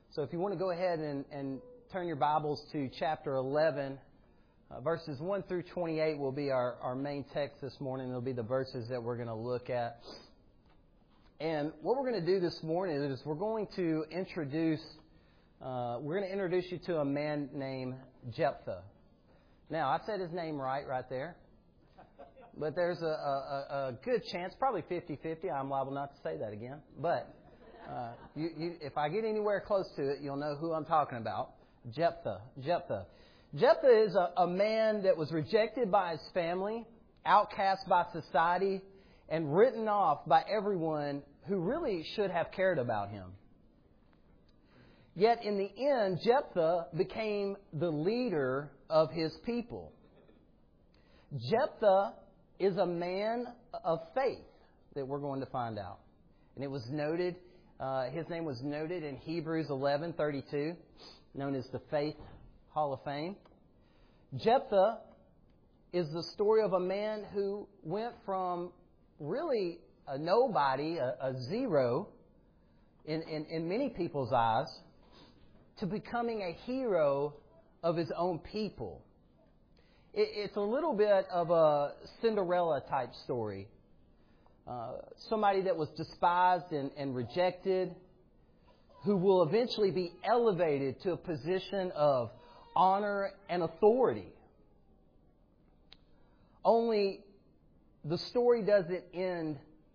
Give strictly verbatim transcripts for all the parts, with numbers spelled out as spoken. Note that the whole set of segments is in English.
So if you want to go ahead and, and turn your Bibles to chapter eleven, uh, verses one through twenty-eight will be our, our main text this morning. They'll be the verses that we're going to look at. And what we're going to do this morning is we're going to introduce, uh, we're going to introduce you to a man named Jephthah. Now, I said his name right, right there. But there's a, a, a good chance, probably fifty-fifty, I'm liable not to say that again. But uh, you, you, if I get anywhere close to it, you'll know who I'm talking about. Jephthah. Jephthah. Jephthah is a, a man that was rejected by his family, outcast by society, and written off by everyone who really should have cared about him. Yet in the end, Jephthah became the leader of his people. Jephthah is a man of faith that we're going to find out. And it was noted, uh, his name was noted in Hebrews eleven thirty-two, known as the Faith Hall of Fame. Jephthah is the story of a man who went from really a nobody, a, a zero, in, in, in many people's eyes, to becoming a hero of his own people. It, it's a little bit of a Cinderella type story. Uh, somebody that was despised and, and rejected, who will eventually be elevated to a position of honor and authority. Only the story doesn't end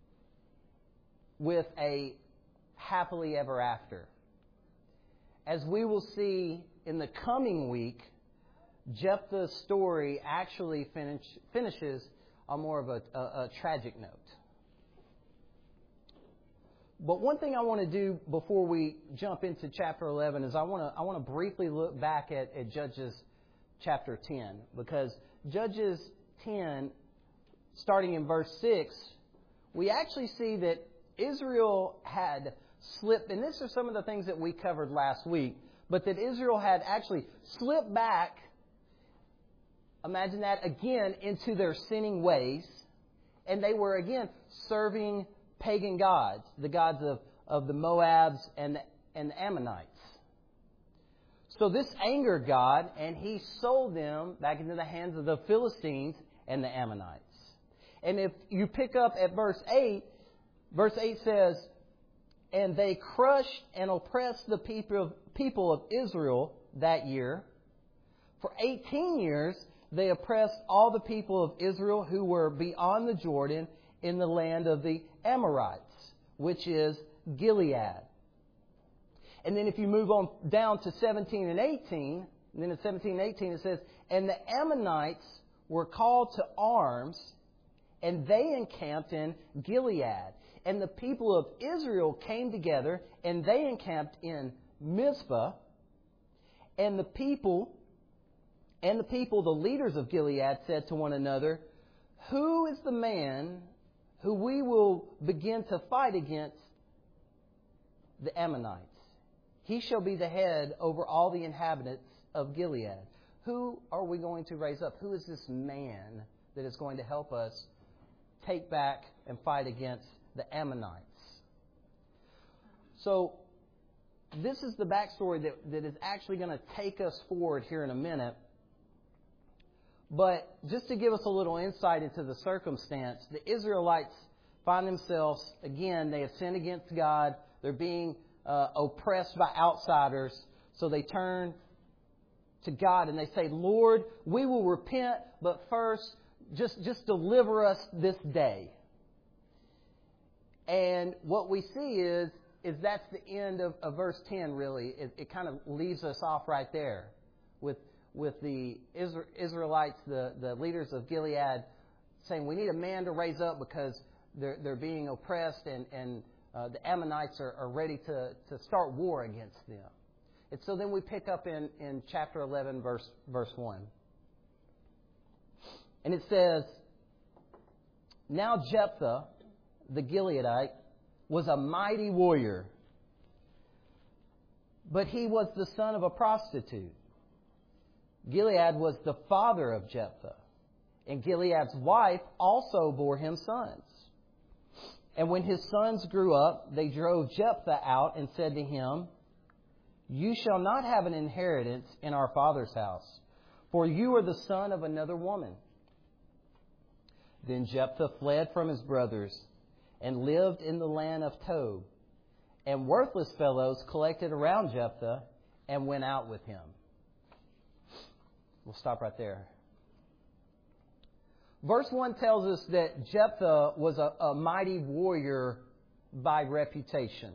with a happily ever after. As we will see in the coming week, Jephthah's story actually finish, finishes on more of a, a, a tragic note. But one thing I want to do before we jump into chapter eleven is I want to I want to briefly look back at, at Judges chapter ten, because Judges ten, starting in verse six, we actually see that Israel had slipped, and these are some of the things that we covered last week, but that Israel had actually slipped back, imagine that again, into their sinning ways, and they were again serving pagan gods, the gods of, of the Moabs and the, and the Ammonites. So this angered God, and He sold them back into the hands of the Philistines and the Ammonites. And if you pick up at verse eight, verse eight says, "And they crushed and oppressed the people of, people of Israel that year. For eighteen years they oppressed all the people of Israel who were beyond the Jordan in the land of the Amorites, which is Gilead." And then if you move on down to seventeen and eighteen, and then in seventeen and eighteen it says, "And the Ammonites were called to arms, and they encamped in Gilead. And the people of Israel came together, and they encamped in Mizpah. And the people, and the people, the leaders of Gilead, said to one another, 'Who is the man who we will begin to fight against the Ammonites? He shall be the head over all the inhabitants of Gilead.' Who are we going to raise up? Who is this man that is going to help us take back and fight against the Ammonites?" So this is the backstory that, that is actually going to take us forward here in a minute. But just to give us a little insight into the circumstance, the Israelites find themselves, again, they have sinned against God. They're being uh, oppressed by outsiders. So they turn to God and they say, "Lord, we will repent, but first, just, just deliver us this day." And what we see is, is that's the end of, of verse ten, really. It, it kind of leaves us off right there with with the Israelites, the, the leaders of Gilead, saying, "We need a man to raise up because they're, they're being oppressed, and, and uh, the Ammonites are, are ready to, to start war against them." And so then we pick up in, in chapter eleven, verse, verse one. And it says, "Now Jephthah, the Gileadite, was a mighty warrior, but he was the son of a prostitute. Gilead was the father of Jephthah, and Gilead's wife also bore him sons. And when his sons grew up, they drove Jephthah out and said to him, "You shall not have an inheritance in our father's house, for you are the son of another woman." Then Jephthah fled from his brothers and lived in the land of Tob. And worthless fellows collected around Jephthah and went out with him. We'll stop right there. Verse one tells us that Jephthah was a, a mighty warrior by reputation.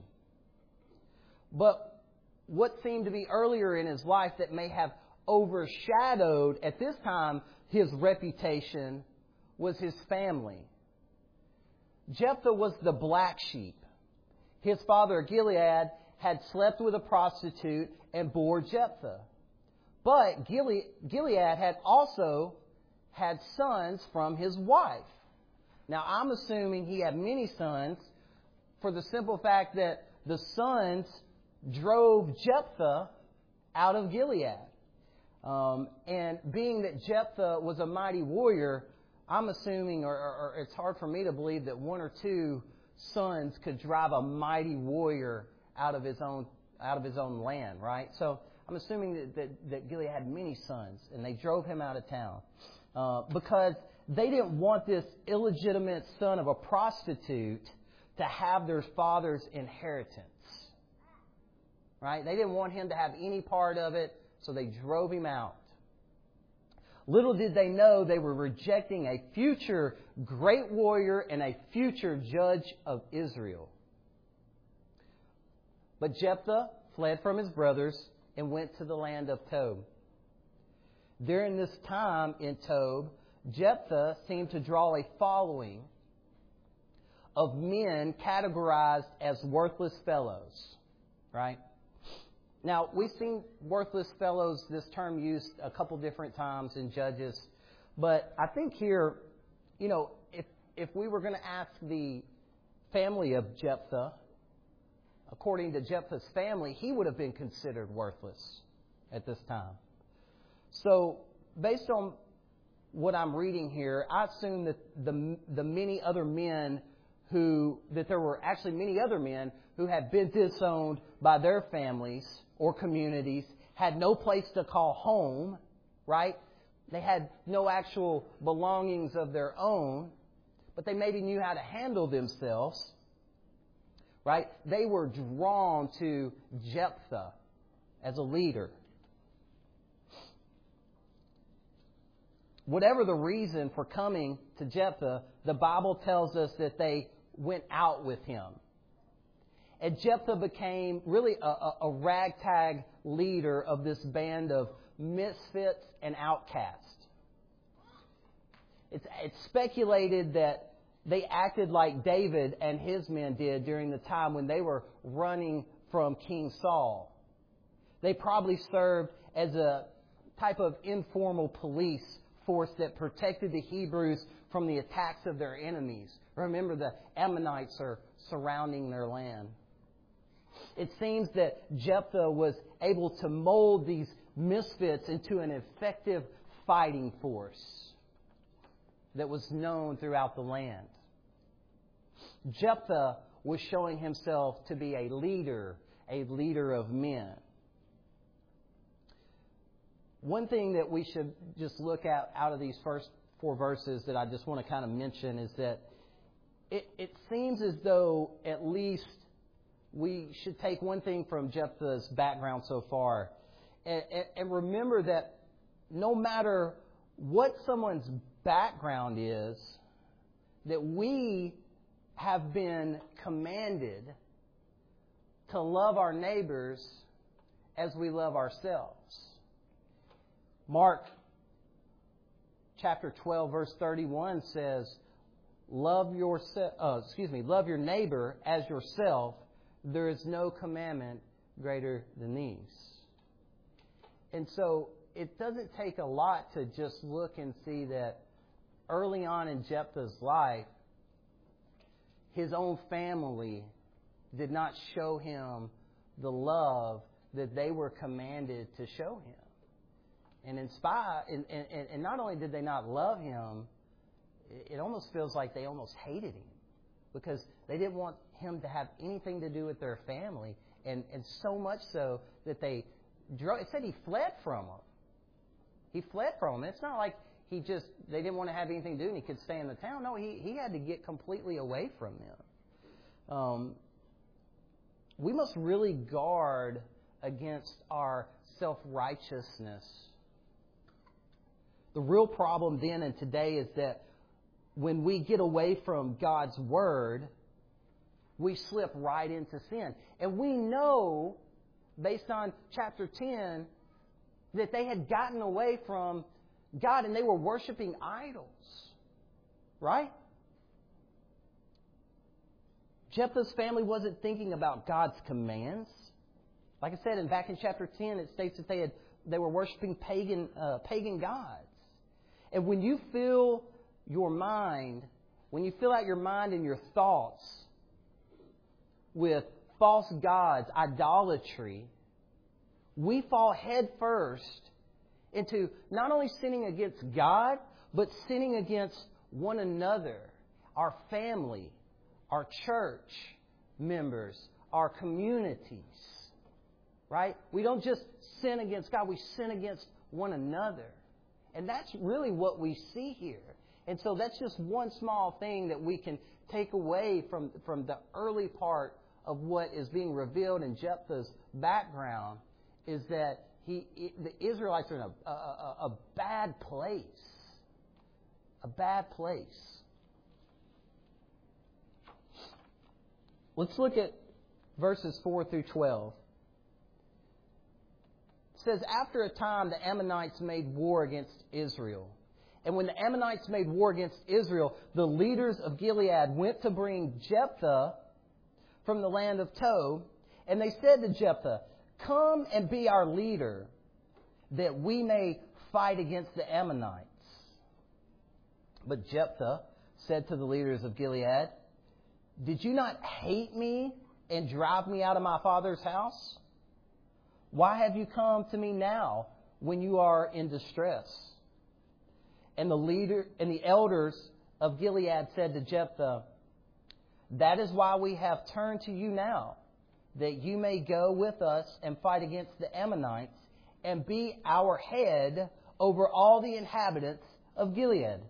But what seemed to be earlier in his life that may have overshadowed at this time his reputation was his family. Jephthah was the black sheep. His father Gilead had slept with a prostitute and bore Jephthah. But Gilead, Gilead had also had sons from his wife. Now, I'm assuming he had many sons for the simple fact that the sons drove Jephthah out of Gilead. Um, and being that Jephthah was a mighty warrior, I'm assuming, or, or, or it's hard for me to believe that one or two sons could drive a mighty warrior out of his own out of his own land, right? So I'm assuming that, that, that Gilead had many sons, and they drove him out of town uh, because they didn't want this illegitimate son of a prostitute to have their father's inheritance, right? They didn't want him to have any part of it, so they drove him out. Little did they know they were rejecting a future great warrior and a future judge of Israel. But Jephthah fled from his brothers and went to the land of Tob. During this time in Tob, Jephthah seemed to draw a following of men categorized as worthless fellows, right? Now, we've seen worthless fellows, this term used a couple different times in Judges. But I think here, you know, if if we were going to ask the family of Jephthah, according to Jephthah's family, he would have been considered worthless at this time. So, based on what I'm reading here, I assume that the the many other men who, that there were actually many other men who had been disowned by their families or communities, had no place to call home, right? They had no actual belongings of their own, but they maybe knew how to handle themselves, right? They were drawn to Jephthah as a leader. Whatever the reason for coming to Jephthah, the Bible tells us that they went out with him. And Jephthah became really a, a, a ragtag leader of this band of misfits and outcasts. It's, it's speculated that they acted like David and his men did during the time when they were running from King Saul. They probably served as a type of informal police force that protected the Hebrews from the attacks of their enemies. Remember, the Ammonites are surrounding their land. It seems that Jephthah was able to mold these misfits into an effective fighting force that was known throughout the land. Jephthah was showing himself to be a leader, a leader of men. One thing that we should just look at out of these first four verses that I just want to kind of mention is that it, it seems as though at least we should take one thing from Jephthah's background so far and, and, and remember that no matter what someone's background is, that we have been commanded to love our neighbors as we love ourselves. Mark chapter twelve, verse thirty-one says, "Love your uh, excuse me, love your neighbor as yourself. There is no commandment greater than these." And so it doesn't take a lot to just look and see that early on in Jephthah's life, his own family did not show him the love that they were commanded to show him. And in spite, and, and, and not only did they not love him, it almost feels like they almost hated him because they didn't want him to have anything to do with their family And, and so much so that they drove, it said he fled from them. He fled from them. It's not like he just, they didn't want to have anything to do and he could stay in the town. No, he, he had to get completely away from them. Um, we must really guard against our self-righteousness. The real problem then and today is that when we get away from God's Word, we slip right into sin. And we know, based on chapter ten, that they had gotten away from God and they were worshiping idols. Right? Jephthah's family wasn't thinking about God's commands. Like I said, and back in chapter ten, it states that they had they were worshiping pagan uh, pagan gods. And when you fill your mind, when you fill out your mind and your thoughts with false gods, idolatry, we fall head first into not only sinning against God, but sinning against one another, our family, our church members, our communities. Right? We don't just sin against God, we sin against one another. And that's really what we see here. And so that's just one small thing that we can take away from, from the early part of what is being revealed in Jephthah's background, is that he, the Israelites are in a, a, a, a bad place. A bad place. Let's look at verses four through twelve. It says, after a time, the Ammonites made war against Israel. And when the Ammonites made war against Israel, the leaders of Gilead went to bring Jephthah from the land of Tob. And they said to Jephthah, come and be our leader, that we may fight against the Ammonites. But Jephthah said to the leaders of Gilead, did you not hate me and drive me out of my father's house? Why have you come to me now when you are in distress? And the leader and the elders of Gilead said to Jephthah, that is why we have turned to you now, that you may go with us and fight against the Ammonites and be our head over all the inhabitants of Gilead.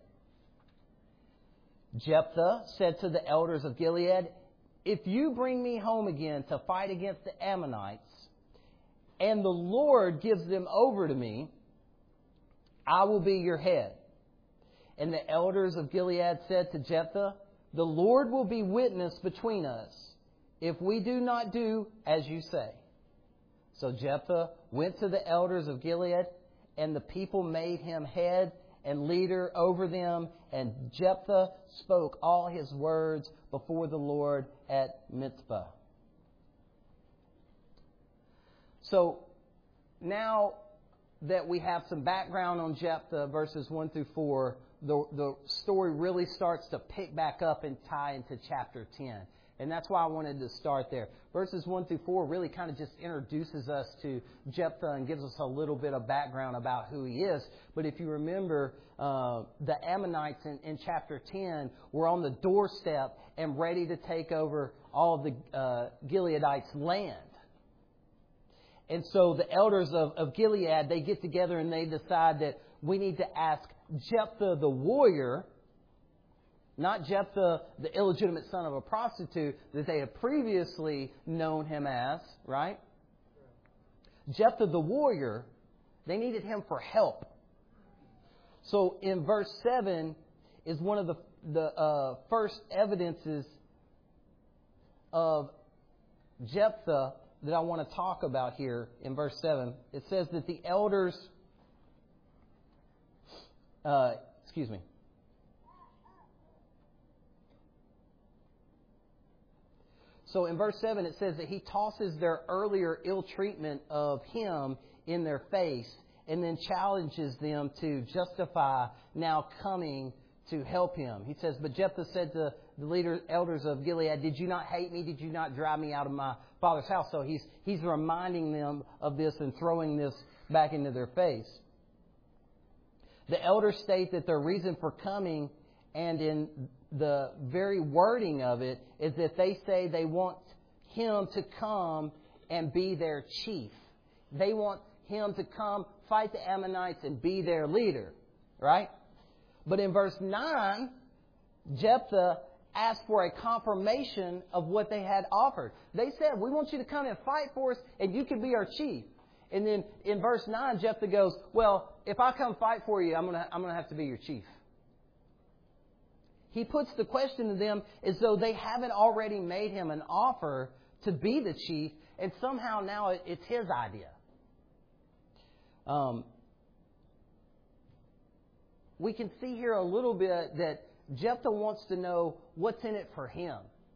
Jephthah said to the elders of Gilead, if you bring me home again to fight against the Ammonites, and the Lord gives them over to me, I will be your head. And the elders of Gilead said to Jephthah, the Lord will be witness between us, if we do not do as you say. So Jephthah went to the elders of Gilead, and the people made him head and leader over them. And Jephthah spoke all his words before the Lord at Mizpah. So now that we have some background on Jephthah, verses one through four, the, the story really starts to pick back up and tie into chapter ten. And that's why I wanted to start there. Verses one through four really kind of just introduces us to Jephthah and gives us a little bit of background about who he is. But if you remember, uh, the Ammonites in, in chapter ten were on the doorstep and ready to take over all of the uh, Gileadites' land. And so the elders of, of Gilead, they get together and they decide that we need to ask Jephthah the warrior, not Jephthah the illegitimate son of a prostitute that they had previously known him as, right? Jephthah the warrior, they needed him for help. So in verse seven is one of the, the uh, first evidences of Jephthah that I want to talk about here in verse seven. It says that the elders, uh, excuse me. So in verse seven it says that he tosses their earlier ill treatment of him in their face and then challenges them to justify now coming to help him. He says, but Jephthah said to the leader, elders of Gilead, did you not hate me? Did you not drive me out of my father's house? So he's he's reminding them of this and throwing this back into their face. The elders state that their reason for coming, and in the very wording of it, is that they say they want him to come and be their chief. They want him to come fight the Ammonites and be their leader, right? But in verse nine, Jephthah asked for a confirmation of what they had offered. They said, we want you to come and fight for us and you can be our chief. And then in verse nine, Jephthah goes, well, if I come fight for you, I'm going to I'm going to have to be your chief. He puts the question to them as though they haven't already made him an offer to be the chief, and somehow now it's his idea. Um, we can see here a little bit that Jephthah wants to know what's in it for him.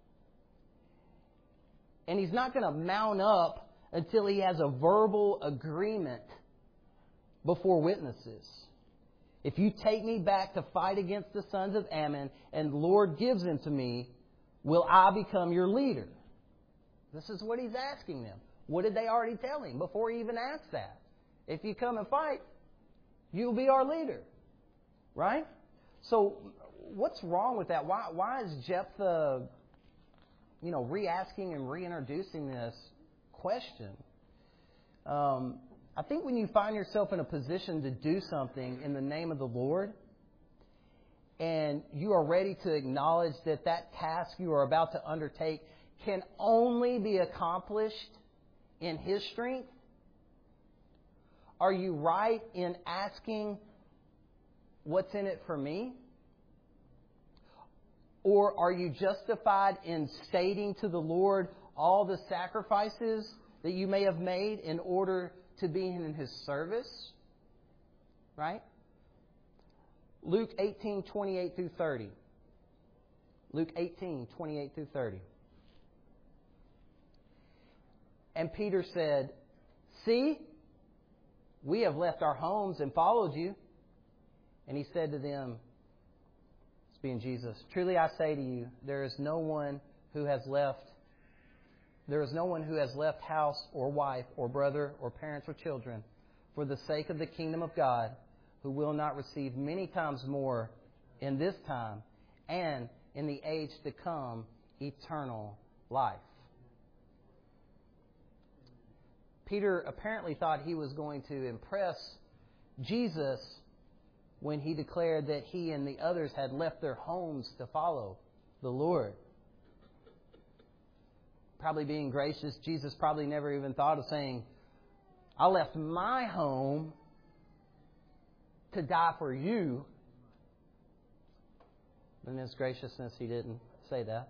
And he's not going to mount up until he has a verbal agreement before witnesses. If you take me back to fight against the sons of Ammon and the Lord gives him to me, will I become your leader? This is what he's asking them. What did they already tell him before he even asked that? If you come and fight, you'll be our leader. Right? So what's wrong with that? Why, why is Jephthah, you know, re-asking and reintroducing this question? Um, I think when you find yourself in a position to do something in the name of the Lord, and you are ready to acknowledge that that task you are about to undertake can only be accomplished in His strength, are you right in asking, what's in it for me? Or are you justified in stating to the Lord all the sacrifices that you may have made in order to be in His service? Right? Luke eighteen, twenty-eight through thirty. Luke eighteen, twenty-eight through thirty. And Peter said, see, we have left our homes and followed you. And he said to them, this being Jesus, truly I say to you, there is no one who has left, there is no one who has left house or wife or brother or parents or children for the sake of the kingdom of God, who will not receive many times more in this time and in the age to come eternal life. Peter apparently thought he was going to impress Jesus when he declared that he and the others had left their homes to follow the Lord. Probably being gracious, Jesus probably never even thought of saying, I left my home to die for you. In His graciousness, He didn't say that.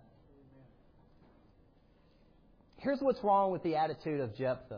Here's what's wrong with the attitude of Jephthah.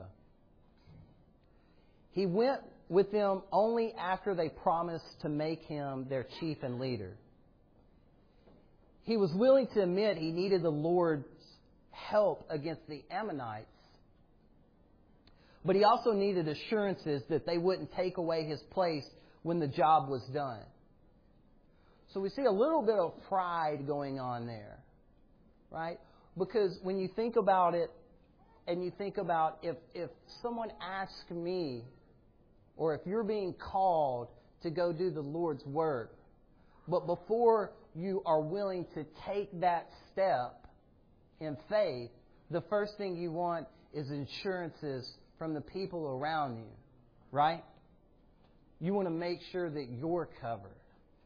He went with them only after they promised to make him their chief and leader. He was willing to admit he needed the Lord's help against the Ammonites, but he also needed assurances that they wouldn't take away his place when the job was done. So we see a little bit of pride going on there, right? Because when you think about it, and you think about if, if someone asks me, or if you're being called to go do the Lord's work, but before you are willing to take that step in faith, the first thing you want is assurances from the people around you, right? You want to make sure that you're covered.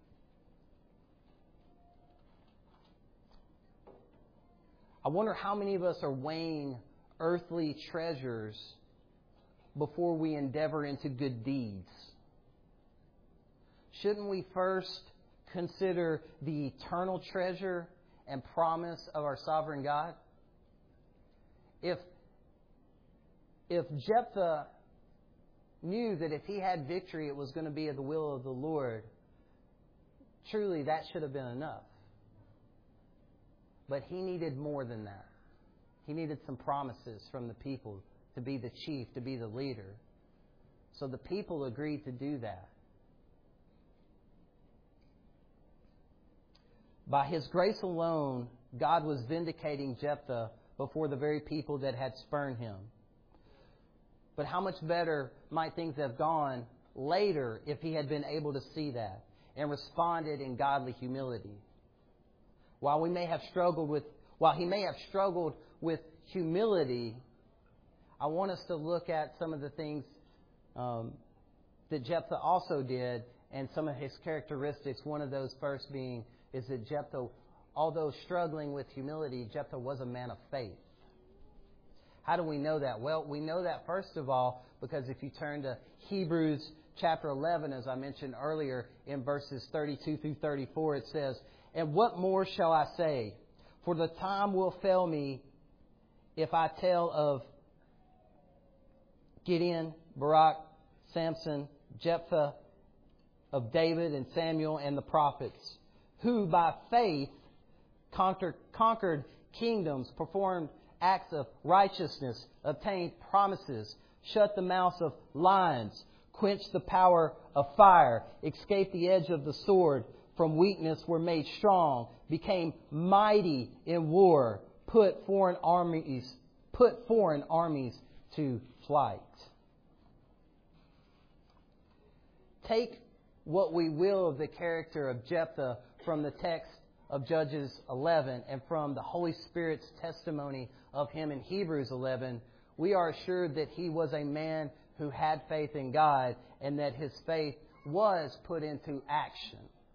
I wonder how many of us are weighing earthly treasures before we endeavor into good deeds. Shouldn't we first consider the eternal treasure and promise of our sovereign God? If, if Jephthah knew that if he had victory, it was going to be at the will of the Lord, truly that should have been enough. But he needed more than that. He needed some promises from the people to be the chief, to be the leader. So the people agreed to do that. By His grace alone, God was vindicating Jephthah before the very people that had spurned him. But how much better might things have gone later if he had been able to see that and responded in godly humility? While we may have struggled with, while he may have struggled with humility, I want us to look at some of the things um, that Jephthah also did and some of his characteristics. One of those first being is that Jephthah, although struggling with humility, Jephthah was a man of faith. How do we know that? Well, we know that first of all because if you turn to Hebrews chapter eleven, as I mentioned earlier, in verses thirty-two through thirty-four, it says, "And what more shall I say? For the time will fail me if I tell of Gideon, Barak, Samson, Jephthah, of David and Samuel and the prophets, who by faith conquered, conquered kingdoms, performed acts of righteousness, obtained promises, shut the mouths of lions, quenched the power of fire, escaped the edge of the sword, from weakness were made strong, became mighty in war, put foreign armies, put foreign armies to flight." Take what we will of the character of Jephthah from the text of Judges eleven and from the Holy Spirit's testimony of him in Hebrews eleven, we are assured that he was a man who had faith in God and that his faith was put into action.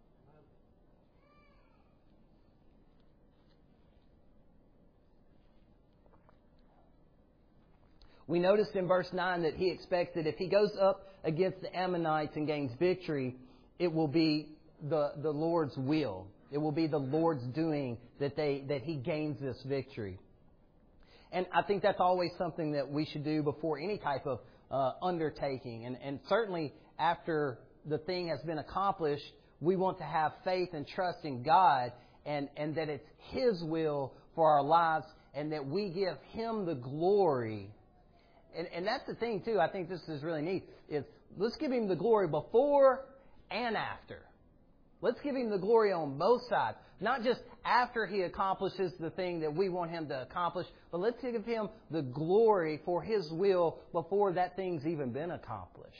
We noticed in verse nine that he expects that if he goes up against the Ammonites and gains victory, it will be the, the Lord's will. It will be the Lord's doing that they that he gains this victory. And I think that's always something that we should do before any type of uh, undertaking. And, and certainly after the thing has been accomplished, we want to have faith and trust in God and, and that it's His will for our lives and that we give Him the glory. And, and that's the thing, too. I think this is really neat. Is let's give Him the glory before and after. Let's give Him the glory on both sides. Not just after He accomplishes the thing that we want Him to accomplish, but let's give Him the glory for His will before that thing's even been accomplished.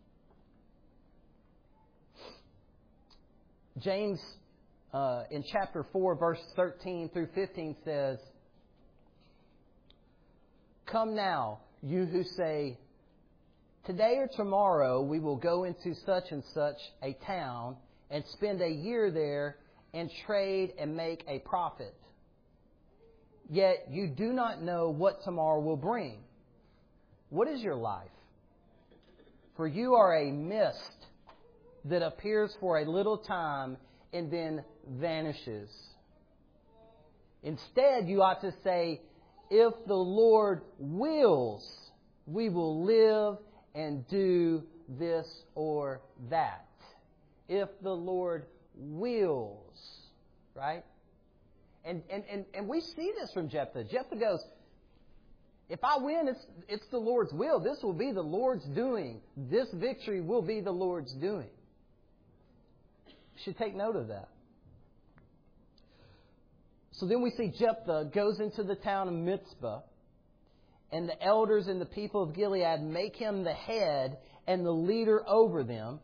James, uh, in chapter four, verse thirteen through fifteen says, "Come now, you who say, 'Today or tomorrow we will go into such and such a town and spend a year there and trade and make a profit. Yet you do not know what tomorrow will bring. What is your life? For you are a mist that appears for a little time and then vanishes. Instead, you ought to say, if the Lord wills, we will live and do this or that.'" If the Lord wills, right? And, and, and, and we see this from Jephthah. Jephthah goes, if I win, it's, it's the Lord's will. This will be the Lord's doing. This victory will be the Lord's doing. You should take note of that. So then we see Jephthah goes into the town of Mizpah, and the elders and the people of Gilead make him the head and the leader over them.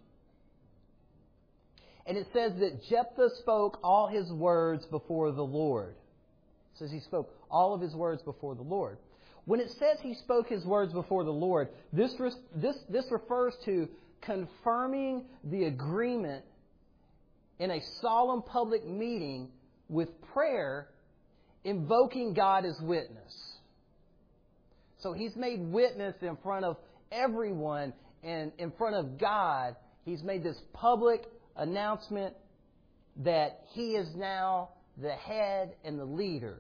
And it says that Jephthah spoke all his words before the Lord. It says he spoke all of his words before the Lord. When it says he spoke his words before the Lord, this, this, this refers to confirming the agreement in a solemn public meeting with prayer, invoking God as witness. So he's made witness in front of everyone and in front of God. He's made this public announcement that he is now the head and the leader.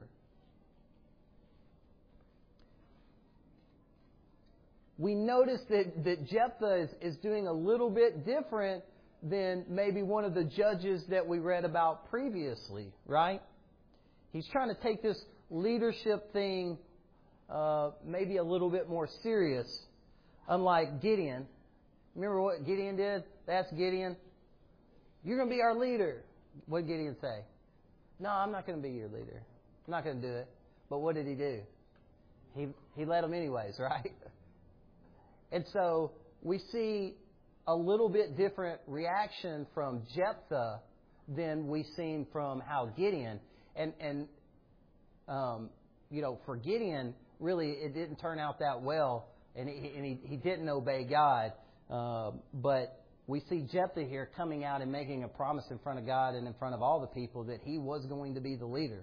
We notice that, that Jephthah is, is doing a little bit different than maybe one of the judges that we read about previously, right? He's trying to take this leadership thing uh, maybe a little bit more serious, unlike Gideon. Remember what Gideon did? That's Gideon. You're going to be our leader. What did Gideon say? No, I'm not going to be your leader. I'm not going to do it. But what did he do? He he led them anyways, right? And so we see a little bit different reaction from Jephthah than we've seen from how Gideon. And, and um, you know, for Gideon, really it didn't turn out that well, and he, and he, he didn't obey God. Uh, but we see Jephthah here coming out and making a promise in front of God and in front of all the people that he was going to be the leader.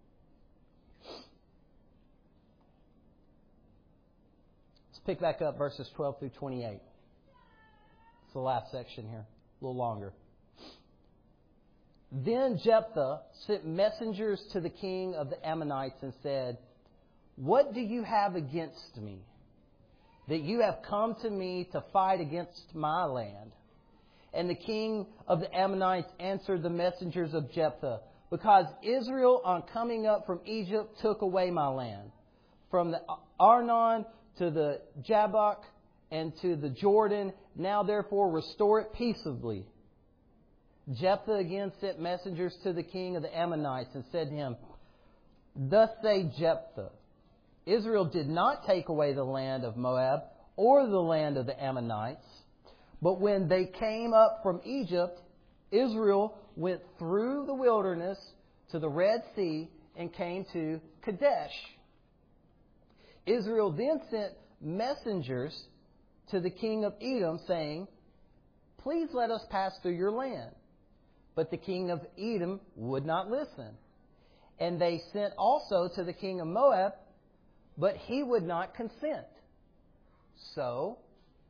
Let's pick back up verses twelve through twenty-eight. It's the last section here, a little longer. Then Jephthah sent messengers to the king of the Ammonites and said, "What do you have against me, that you have come to me to fight against my land?" And the king of the Ammonites answered the messengers of Jephthah, "Because Israel, on coming up from Egypt, took away my land, from the Arnon to the Jabbok and to the Jordan. Now therefore restore it peaceably." Jephthah again sent messengers to the king of the Ammonites and said to him, "Thus say Jephthah, Israel did not take away the land of Moab or the land of the Ammonites, but when they came up from Egypt, Israel went through the wilderness to the Red Sea and came to Kadesh. Israel then sent messengers to the king of Edom, saying, 'Please let us pass through your land.' But the king of Edom would not listen. And they sent also to the king of Moab, but he would not consent. So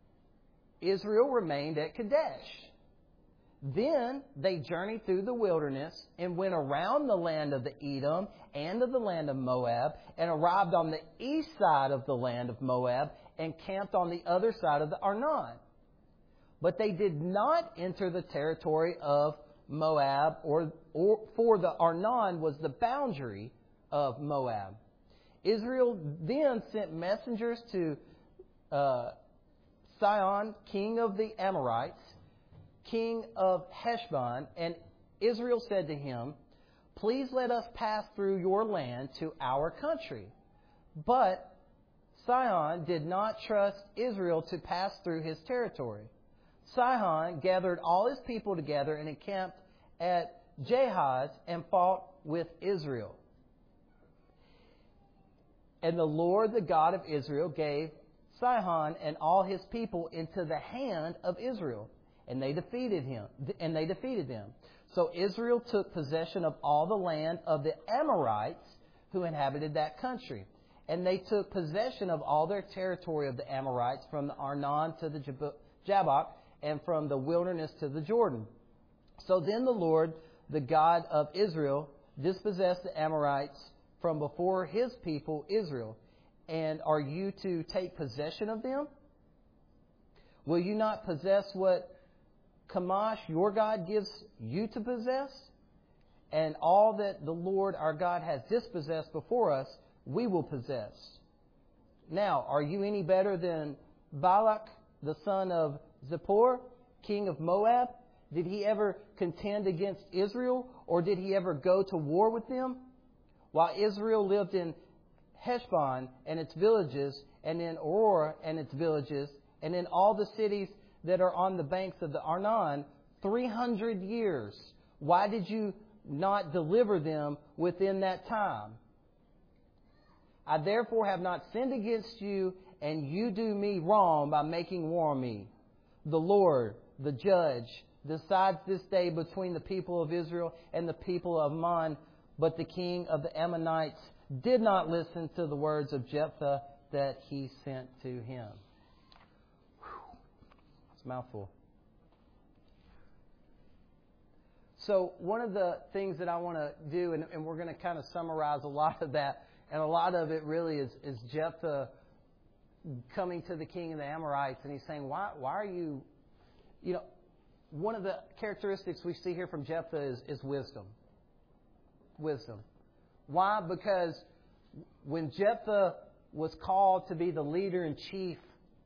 Israel remained at Kadesh. Then they journeyed through the wilderness and went around the land of the Edom and of the land of Moab, and arrived on the east side of the land of Moab and camped on the other side of the Arnon. But they did not enter the territory of Moab, or, or for the Arnon was the boundary of Moab. Israel then sent messengers to uh, Sihon, king of the Amorites, king of Heshbon, and Israel said to him, 'Please let us pass through your land to our country.' But Sihon did not trust Israel to pass through his territory. Sihon gathered all his people together and encamped at Jahaz and fought with Israel. And the Lord, the God of Israel, gave Sihon and all his people into the hand of Israel, and they defeated him, and they defeated them. So Israel took possession of all the land of the Amorites who inhabited that country. And they took possession of all their territory of the Amorites, from the Arnon to the Jabbok, and from the wilderness to the Jordan. So then the Lord, the God of Israel, dispossessed the Amorites from before his people Israel. And are you to take possession of them? Will you not possess what Chemosh, your God, gives you to possess? And all that the Lord our God has dispossessed before us, we will possess. Now, are you any better than Balak, the son of Zippor, king of Moab? Did he ever contend against Israel, or did he ever go to war with them? While Israel lived in Heshbon and its villages, and in Aurora and its villages, and in all the cities that are on the banks of the Arnon, three hundred years. Why did you not deliver them within that time? I therefore have not sinned against you, and you do me wrong by making war on me. The Lord, the judge, decides this day between the people of Israel and the people of Ammon. But the king of the Ammonites did not listen to the words of Jephthah that he sent to him." Whew. It's a mouthful. So one of the things that I want to do, and, and we're going to kind of summarize a lot of that, and a lot of it really is, is Jephthah coming to the king of the Amorites, and he's saying, why, why are you, you know, one of the characteristics we see here from Jephthah is, is wisdom. Wisdom. Why? Because when Jephthah was called to be the leader in chief,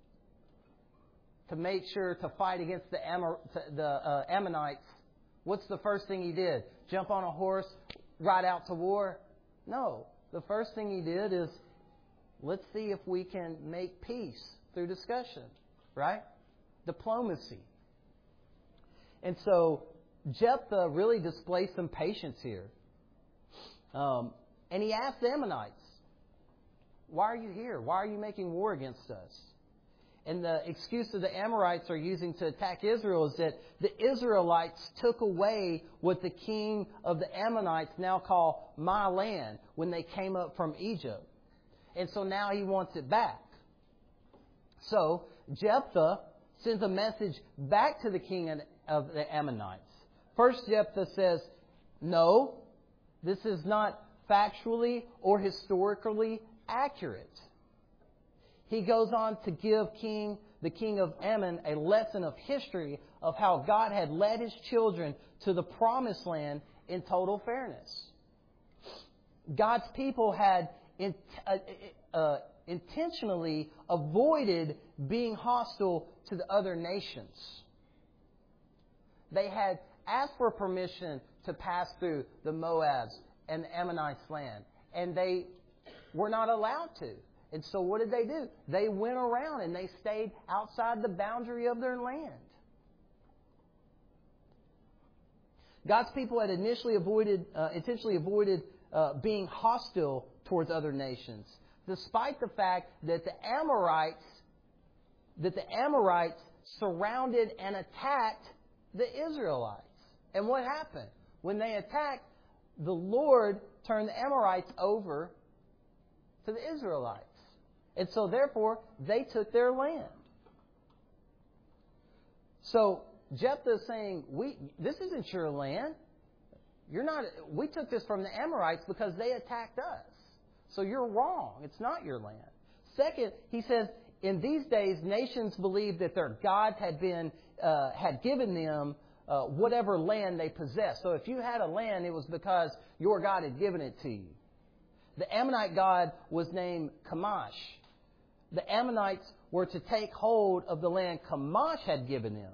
to make sure to fight against the, Amor- the uh, Ammonites, what's the first thing he did? Jump on a horse, ride out to war? No. The first thing he did is, let's see if we can make peace through discussion, right? Diplomacy. And so Jephthah really displays some patience here. Um, and he asked the Ammonites, why are you here? Why are you making war against us? And the excuse that the Amorites are using to attack Israel is that the Israelites took away what the king of the Ammonites now call my land when they came up from Egypt. And so now he wants it back. So Jephthah sends a message back to the king of the Ammonites. First, Jephthah says, no, this is not factually or historically accurate. He goes on to give King, the king of Ammon a lesson of history of how God had led His children to the promised land in total fairness. God's people had in, uh, uh, intentionally avoided being hostile to the other nations. They had asked for permission to pass through the Moabs and the Ammonites' land, and they were not allowed to. And so what did they do? They went around and they stayed outside the boundary of their land. God's people had initially avoided, uh, intentionally avoided uh, being hostile towards other nations, despite the fact that the Amorites, that the Amorites surrounded and attacked the Israelites. And what happened? When they attacked, the Lord turned the Amorites over to the Israelites. And so, therefore, they took their land. So, Jephthah is saying, "We this isn't your land. You're not. We took this from the Amorites because they attacked us. So you're wrong. It's not your land." Second, he says, in these days, nations believed that their gods had been uh, had given them uh, whatever land they possessed. So if you had a land, it was because your God had given it to you. The Ammonite god was named Chemosh. The Ammonites were to take hold of the land Chemosh had given them.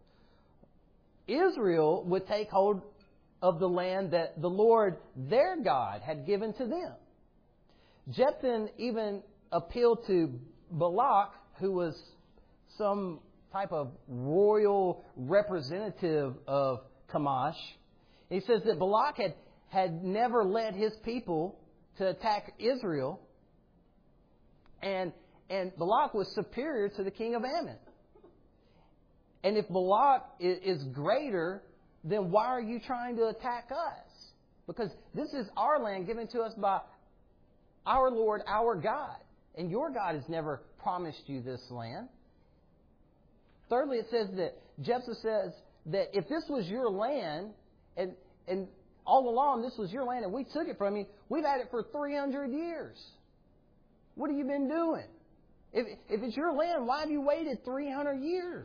Israel would take hold of the land that the Lord, their God, had given to them. Jephthah even appealed to Balak, who was some type of royal representative of Chemosh. He says that Balak had, had never led his people to attack Israel, and and Balak was superior to the king of Ammon. And if Balak is greater, then why are you trying to attack us? Because this is our land given to us by our Lord, our God. And your God has never promised you this land. Thirdly, it says that Jephthah says that if this was your land, and and all along this was your land and we took it from you, we've had it for three hundred years. What have you been doing? If, if it's your land, why have you waited three hundred years?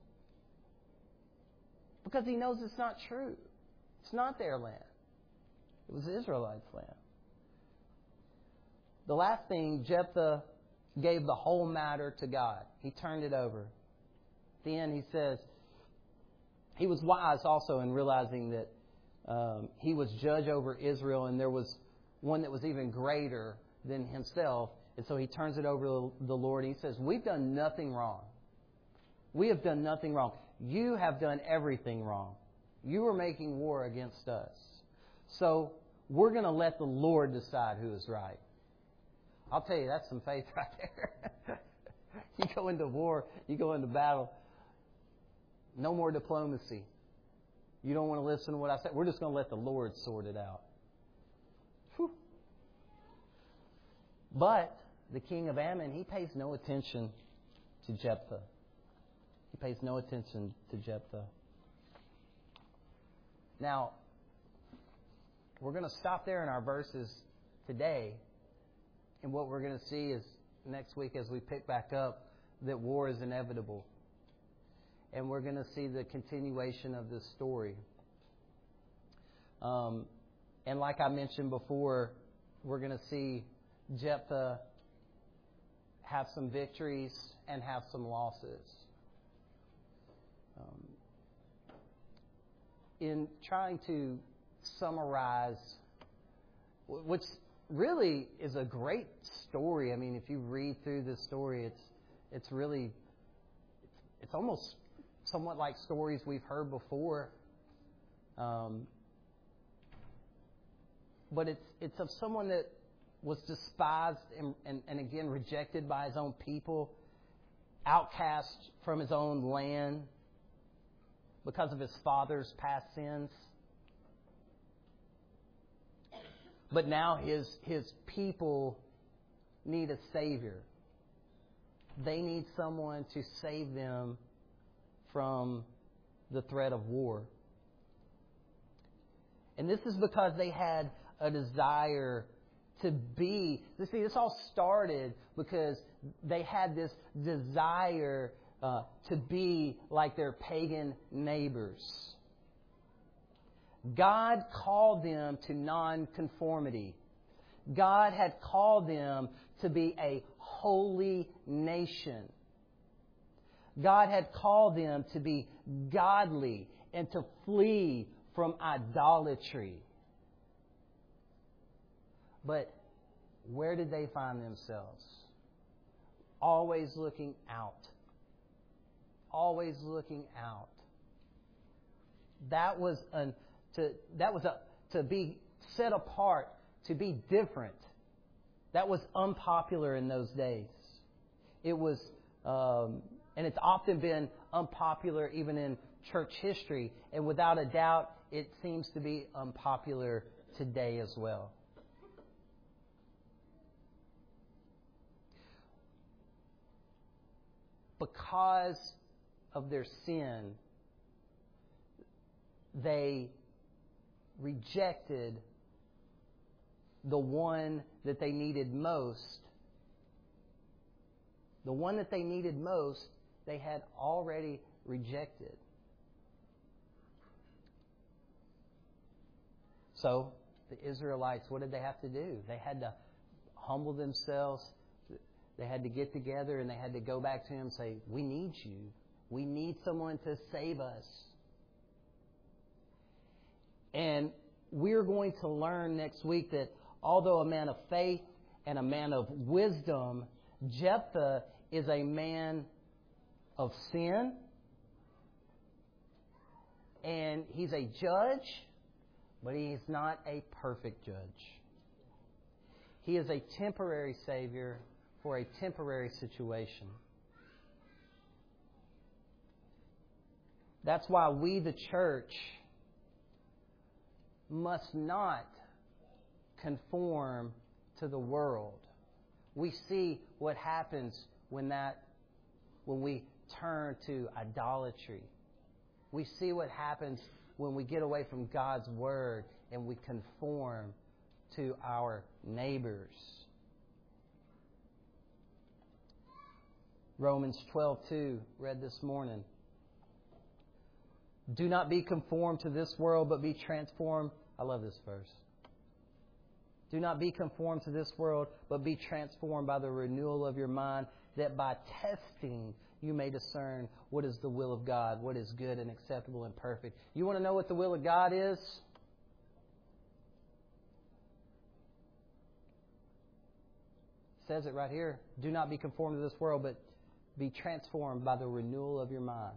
Because he knows it's not true. It's not their land. It was the Israelites' land. The last thing, Jephthah gave the whole matter to God. He turned it over. At the end, he says, he was wise also in realizing that um, he was judge over Israel and there was one that was even greater than himself. And so he turns it over to the Lord and he says, we've done nothing wrong. We have done nothing wrong. You have done everything wrong. You are making war against us. So we're going to let the Lord decide who is right. I'll tell you, that's some faith right there. You go into war, you go into battle. No more diplomacy. You don't want to listen to what I say. We're just going to let the Lord sort it out. Whew. But the king of Ammon, he pays no attention to Jephthah. He pays no attention to Jephthah. Now, we're going to stop there in our verses today. And what we're going to see is next week as we pick back up that war is inevitable. And we're going to see the continuation of this story. Um, and like I mentioned before, we're going to see Jephthah have some victories and have some losses. Um, in trying to summarize what's really is a great story. I mean, if you read through this story, it's it's really it's almost somewhat like stories we've heard before. Um, but it's it's of someone that was despised and, and, and again rejected by his own people, outcast from his own land because of his father's past sins. But now his his people need a Savior. They need someone to save them from the threat of war. And this is because they had a desire to be. You see, this all started because they had this desire uh, to be like their pagan neighbors. God called them to nonconformity. God had called them to be a holy nation. God had called them to be godly and to flee from idolatry. But where did they find themselves? Always looking out. Always looking out. That was an to that was a to be set apart, to be different. That was unpopular in those days. It was, um, and it's often been unpopular even in church history, and without a doubt, it seems to be unpopular today as well. Because of their sin, they rejected the one that they needed most. The one that they needed most, they had already rejected. So, the Israelites, what did they have to do? They had to humble themselves. They had to get together and they had to go back to Him and say, we need you. We need someone to save us. And we're going to learn next week that although a man of faith and a man of wisdom, Jephthah is a man of sin. And he's a judge, but he is not a perfect judge. He is a temporary savior for a temporary situation. That's why we, the church, must not conform to the world. We see what happens when that when we turn to idolatry. We see what happens when we get away from God's Word and we conform to our neighbors. Romans twelve two, read this morning. Do not be conformed to this world, but be transformed. I love this verse. Do not be conformed to this world, but be transformed by the renewal of your mind, that by testing you may discern what is the will of God, what is good and acceptable and perfect. You want to know what the will of God is? It says it right here. Do not be conformed to this world, but be transformed by the renewal of your mind.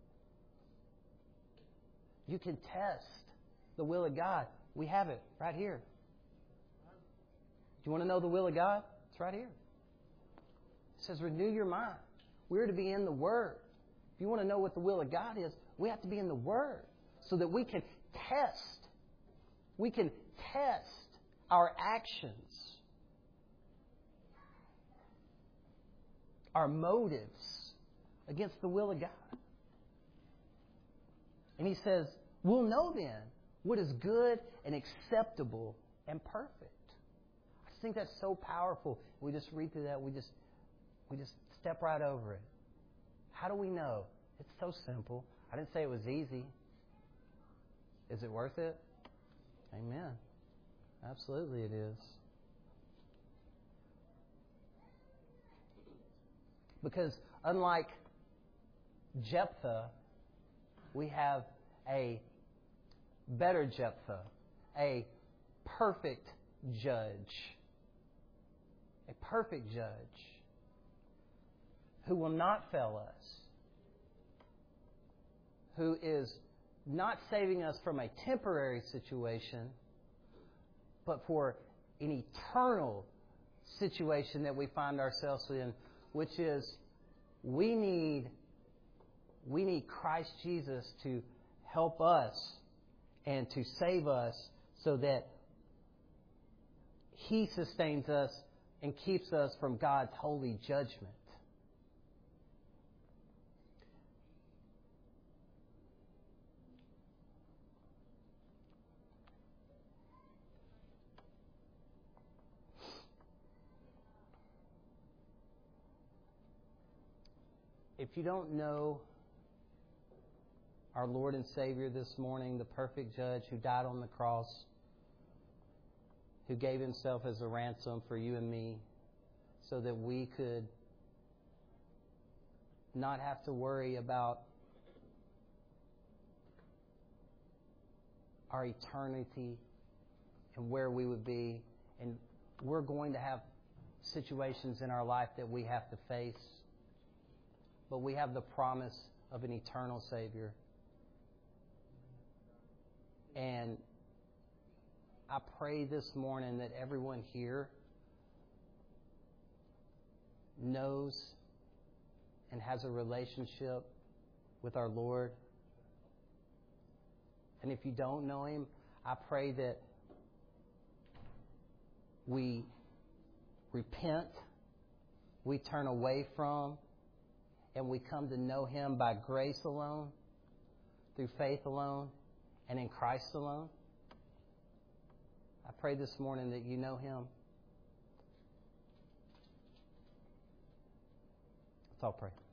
You can test the will of God. We have it right here. Do you want to know the will of God? It's right here. It says renew your mind. We're to be in the Word. If you want to know what the will of God is, we have to be in the Word so that we can test. We can test our actions, our motives against the will of God. And He says, we'll know then what is good and acceptable and perfect. I just think that's so powerful. We just read through that. We just we just step right over it. How do we know? It's so simple. I didn't say it was easy. Is it worth it? Amen. Absolutely it is. Because unlike Jephthah, we have a better Jephthah, a perfect judge. A perfect judge who will not fail us, who is not saving us from a temporary situation, but for an eternal situation that we find ourselves in, which is we need we need Christ Jesus to help us and to save us so that He sustains us and keeps us from God's holy judgment. If you don't know our Lord and Savior this morning, the perfect judge who died on the cross, who gave Himself as a ransom for you and me so that we could not have to worry about our eternity and where we would be. And we're going to have situations in our life that we have to face. But we have the promise of an eternal Savior. And I pray this morning that everyone here knows and has a relationship with our Lord. And if you don't know Him, I pray that we repent, we turn away from, and we come to know Him by grace alone, through faith alone, and in Christ alone. I pray this morning that you know Him. Let's all pray.